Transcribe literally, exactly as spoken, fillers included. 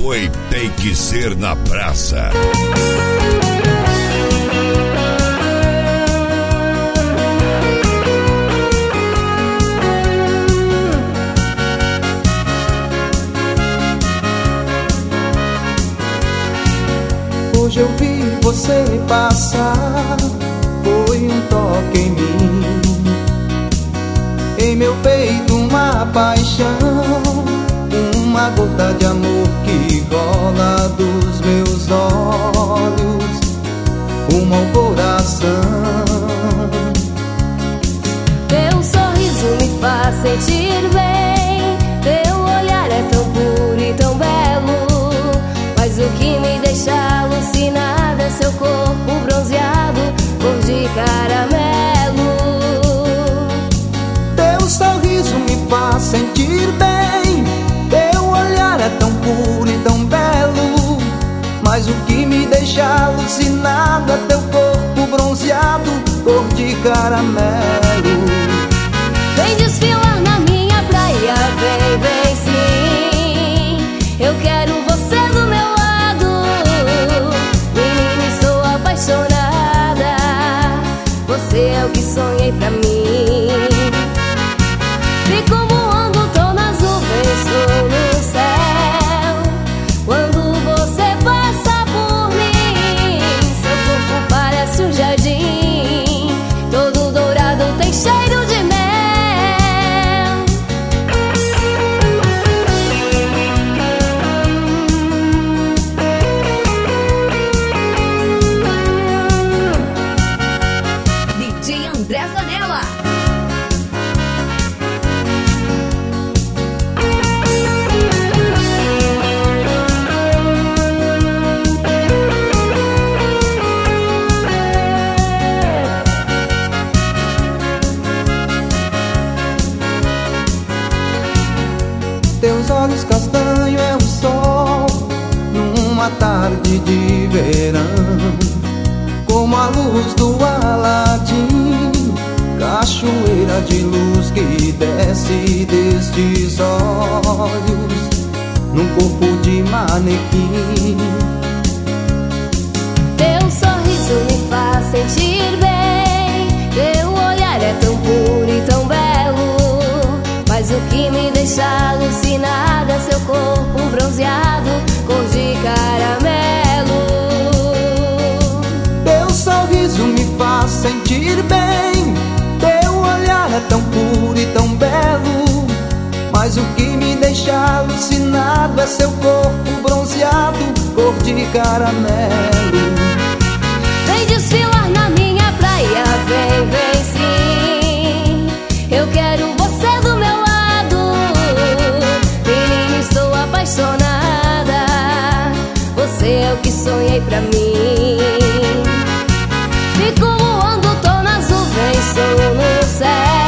foi, tem que ser na praça. Hoje eu vi você passar, foi um toque em mim, em meu peito uma paixão, uma gota de amor que rola dos meus olhos, rumo ao coração. Teu sorriso me faz sentir bem, teu olhar é tão puro e tão belo, mas o que me deixa alucinada é seu corpo bronzeado, cor de caramelo. Teu sorriso me faz sentir bem, teu olhar é tão puro e tão belo, mas o que me deixa alucinado é teu corpo bronzeado, cor de caramelo. Vem desfilar na minha praia, vem, vem sim, eu quero você do meu lado. Menina, estou apaixonada, você é o que sonhei pra mim. Fico voando, tô nas nuvens, tô no céu, quando você passa por mim. Seu corpo parece um jardim, todo dourado, tem cheiro de mel. D J André Zanella. Teus olhos castanhos é o sol numa tarde de verão, como a luz do Aladim, cachoeira de luz que desce destes olhos num corpo de manequim. Teu sorriso me faz sentir bem, teu olhar é tão puro e tão belo, mas o que me deixa alucinada é seu corpo bronzeado, cor de caramelo. Teu sorriso me faz sentir bem, teu olhar é tão puro e tão belo, mas o que me deixa alucinado é seu corpo bronzeado, cor de caramelo. Vem desfilar na minha praia, vem, vem sim, eu quero você do meu lado. Menina, estou apaixonada, você é o que sonhei pra mim. Fico voando, tô nas nuvens, sou no céu,